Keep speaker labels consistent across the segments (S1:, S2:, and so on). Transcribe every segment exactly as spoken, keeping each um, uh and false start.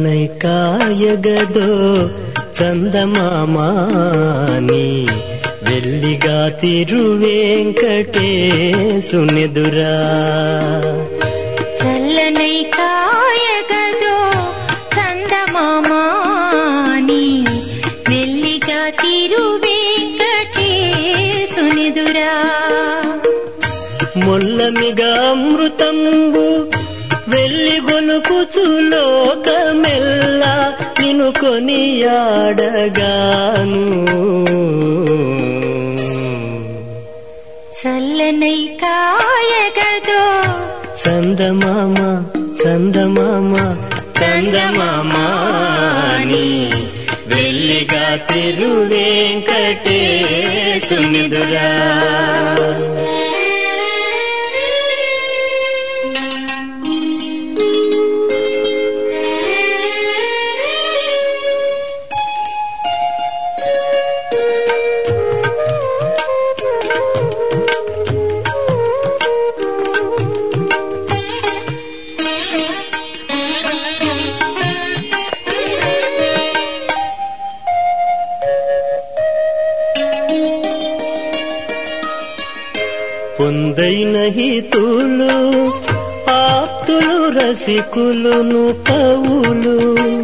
S1: చల్లనైకాయగదో చందమామాని వెల్లిగా తిరువేంకటేశునెదురా.
S2: చల్లనైకాయగదో చందమామాని వెల్లిగా తిరువేంకటేశునెదురా.
S1: మొల్లమిగా అమృతంబు వెల్లి గొలుకుచు లోకమెల్లా నిన్ను కొనియాడగాను.
S2: చల్లనైకాయగదో
S1: చందమామ చందమామ చందమామాని వెల్లిగా తిరువేంకటేశునెదురా. పొందైన హితులు ఆప్తులు రసికులును కవులు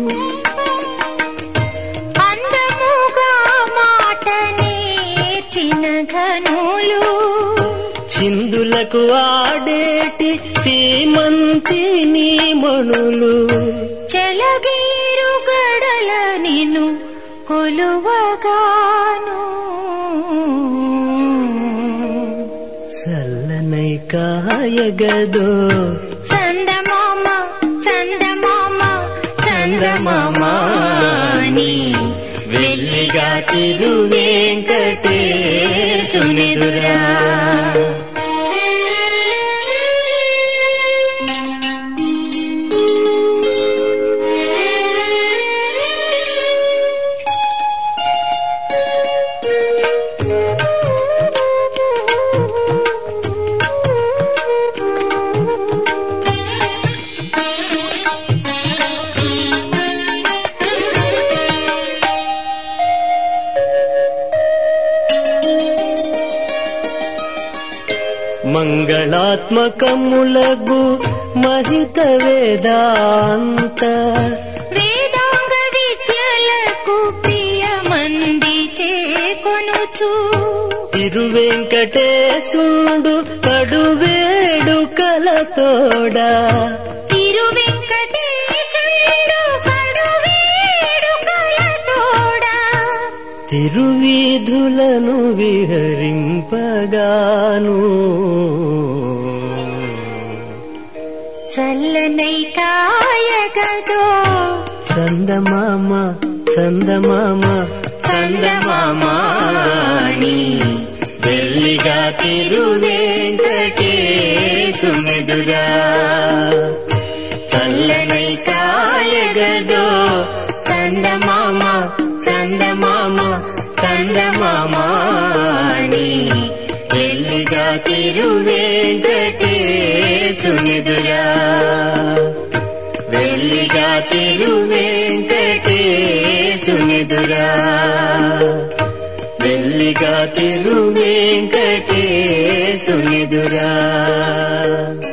S2: అందముగా మాటనే చిన్నఘనులు
S1: చిందులకు ఆడేటి సీమంతిని మణులు
S2: చెలగీరు గడల నిన్ను కొలువగాను.
S1: చల్లనైకాయగదో
S2: చందమామ చందమామ
S1: చందమామాని వెల్లిగా తిరువేంకటేశునెదురా. మంగళాత్మకములగు మహిత వేదాంత
S2: వేదాంగ విద్యలకు ప్రియమంది చేకొనుచు
S1: తిరువెంకటేశుండు కడువేడు కలతోడా.
S2: తిరువెంకటేశుండు కడువేడు కలతోడా.
S1: తిరువీధులను విహరింపగాను.
S2: చల్లనైకాయగదో
S1: చందమామ చందమామ చందమామాని వెల్లిగా తిరువేంకటేశునెదురా. చల్లనైకాయగదో చందమామ చందమామ చందమామాని వెల్లిగా తిరువేంకటేశునెదురా. వెల్లిగా తిరువేంకటేశునెదురా. వెల్లిగా తిరువేంకటేశునెదురా.